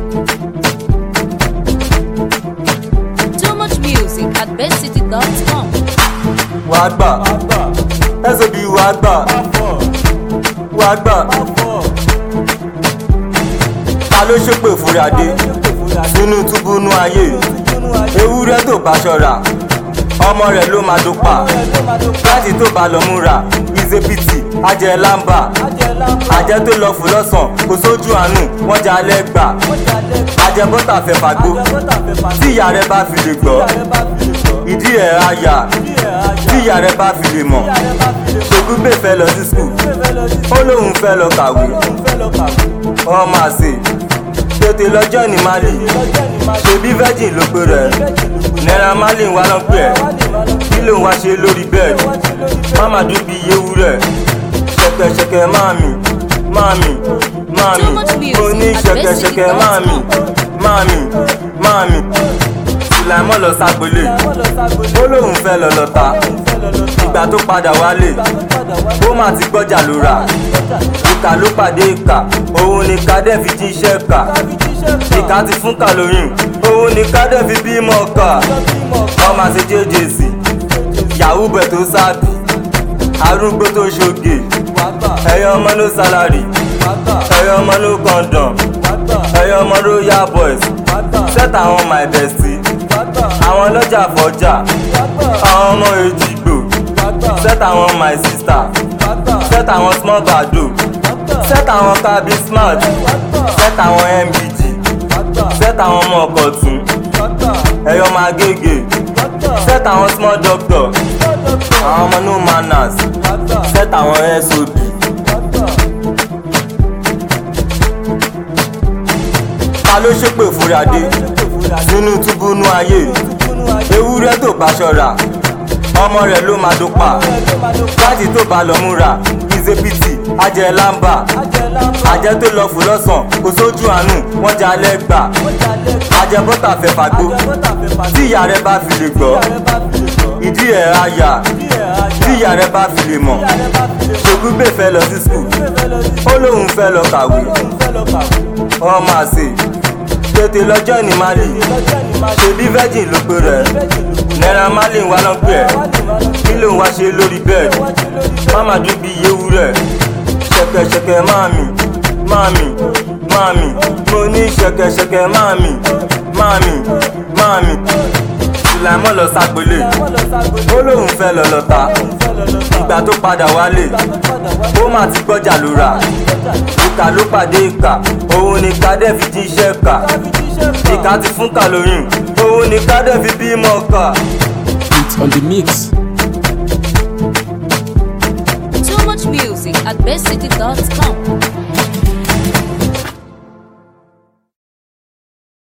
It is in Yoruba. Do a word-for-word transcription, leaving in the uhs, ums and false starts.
Too much music at best city dot com. Wàá gbà, S O B wàá gbà, wàá gbà. Ta ló ṣépè fúradé sínú túbú nú ayé? Ewúrẹ́ tó bá ṣọ́ra, ọmọ rẹ̀ ló máa dópa. Láti tó bá lọ múra, ìzépìtì, ajẹ́ lámbà. Àjẹ́ tó lọ fò lọ́sàn, kò sójú àánú, wọ́n já alẹ́ gbà. Ajẹ́ bọ́tà fẹ́ fàgbó, tí ìyá rẹ̀ bá fi lè gbọ́. Ìdí ẹ̀ á yà, tí ìyá rẹ̀ bá fi lè mọ̀. Ṣègúngbè fẹ́ lọ sí skul, ó lóun fẹ́ lọ kàwé. Ọmọ àsè, tètè lọ́jọ́ ní Mali, ṣebí virgin ló pé rẹ̀. Naira Marley wá lọ pé ẹ̀, kí ló ń wá ṣe lórí bẹ́ẹ̀dì? Máma dúbí ewúrẹ́, ṣẹ̀kẹ̀ṣẹ̀kẹ̀ máàmì, máàmì, máàmì. Mo ní ṣẹ̀kẹ̀ṣẹ̀kẹ̀ máàmì, máàmì, máàmì. Sùlàìmọ́ lọ ságbélé, ó lóun fẹ́ lọ lọ́ta. Ìgbà tó padà wálé, ó mà ti gbọ́jà ló rà. Ìkà ló pàdé ìkà, òun ni kádẹ́ fi jíṣẹ́ kà. Ìkà ti fún kà lóyún, òun ni kádẹ́ fi bímọ kà. Ọmọ àti jẹ́jẹ́sì, yahoo bẹ̀ tó sáàbì, arúgbó tó ṣoge. Ẹyọ ọmọ ló sálárì, ẹyọ ọmọ ló kọ̀ndọ̀m, ẹyọ ọmọ ló yá boys. Set àwọn my bestie, àwọn lọ́jà fọjà, àwọn ọmọ èjìgbò. Set àwọn my sister, set àwọn small bado, set àwọn cabin smart, set àwọn M B G, set àwọn ọmọ ọkọ̀tún, ẹ̀yọ́ máa gègé. Set àwọn small doctor, àwọn ọmọ no manners, set àwọn S O B. Ta ló ṣépè fúradé sínú túbú nú ayé? Ewúrẹ́ tó bá ṣọ́ra, ọmọ rẹ̀ ló máa dópa. Láti tó bá lọ múra, ìzépìtì, ajẹ́ lámbà. Àjẹ́ tó lọ fò lọ́sàn, kò sójú àánú, wọ́n já alẹ́ gbà. Ajẹ́ bọ́tà fẹ́ fàgbó, tí ìyá rẹ̀ bá fi lè gbọ́. Ìdí ẹ̀ á yà, tí ìyá rẹ̀ bá fi lè mọ̀. Ṣègúngbè fẹ́ lọ sí skul, ó lóun fẹ́ lọ kàwé. Ọmọ àsè, tètè lọ́jọ́ ní Mali, ṣebí virgin ló pé rẹ̀. Naira Marley wá lọ pé ẹ̀, kí ló ń wá ṣe lórí bẹ́ẹ̀dì? Máma dúbí ewúrẹ́, ṣẹ̀kẹ̀ṣẹ̀kẹ̀ máàmì, máàmì, máàmì. Mo ní ṣẹ̀kẹ̀ṣẹ̀kẹ̀ máàmì, máàmì, máàmì. Sùlàìmọ́ lọ ságbélé, ó lóun fẹ́ lọ lọ́ta. Ìgbà tó padà wálé, ó mà ti gbọ́jà ló rà. Ìkà ló pàdé ìkà, òun ni kádẹ́ fi jíṣẹ́ kà. Ìkà ti fún kà lóyún, òun ni kádẹ́ fi bímọ kà. It's on the mix. Too much music at best city dot com.